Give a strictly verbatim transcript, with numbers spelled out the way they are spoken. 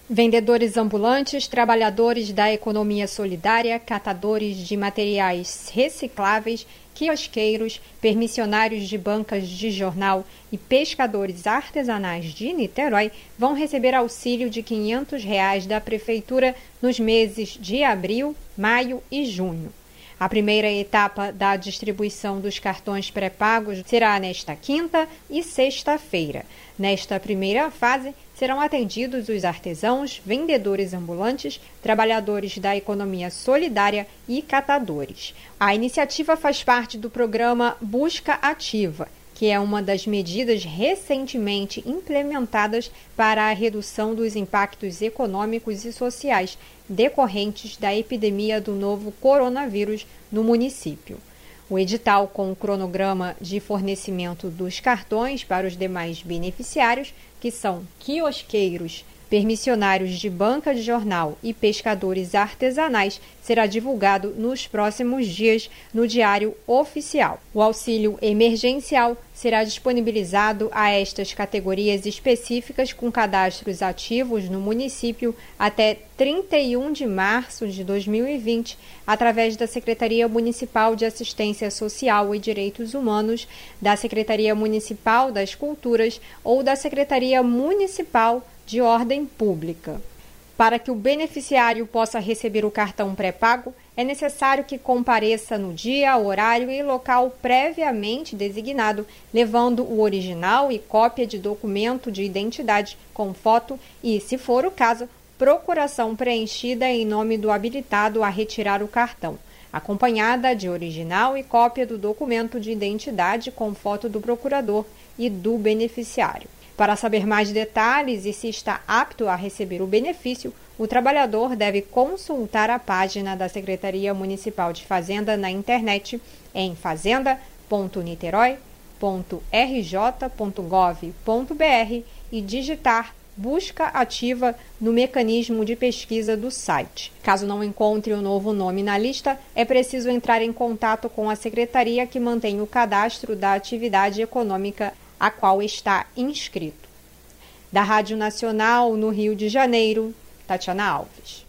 Vendedores ambulantes, trabalhadores da economia solidária, catadores de materiais recicláveis, quiosqueiros, permissionários de bancas de jornal e pescadores artesanais de Niterói vão receber auxílio de quinhentos reais da Prefeitura nos meses de abril, maio e junho. A primeira etapa da distribuição dos cartões pré-pagos será nesta quinta e sexta-feira. Nesta primeira fase, serão atendidos os artesãos, vendedores ambulantes, trabalhadores da economia solidária e catadores. A iniciativa faz parte do programa Busca Ativa, que é uma das medidas recentemente implementadas para a redução dos impactos econômicos e sociais decorrentes da epidemia do novo coronavírus no município. O edital, com o cronograma de fornecimento dos cartões para os demais beneficiários, que são quiosqueiros, permissionários de banca de jornal e pescadores artesanais, será divulgado nos próximos dias no Diário Oficial. O auxílio emergencial será disponibilizado a estas categorias específicas com cadastros ativos no município até trinta e um de março de dois mil e vinte, através da Secretaria Municipal de Assistência Social e Direitos Humanos, da Secretaria Municipal das Culturas ou da Secretaria Municipal de Ordem Pública. Para que o beneficiário possa receber o cartão pré-pago, é necessário que compareça no dia, horário e local previamente designado, levando o original e cópia de documento de identidade com foto e, se for o caso, procuração preenchida em nome do habilitado a retirar o cartão, acompanhada de original e cópia do documento de identidade com foto do procurador e do beneficiário. Para saber mais detalhes e se está apto a receber o benefício, o trabalhador deve consultar a página da Secretaria Municipal de Fazenda na internet em fazenda ponto niterói ponto r j ponto gov ponto b r e digitar Busca Ativa no mecanismo de pesquisa do site. Caso não encontre o novo nome na lista, é preciso entrar em contato com a secretaria que mantém o cadastro da atividade econômica a qual está inscrito. Da Rádio Nacional, no Rio de Janeiro, Tatiana Alves.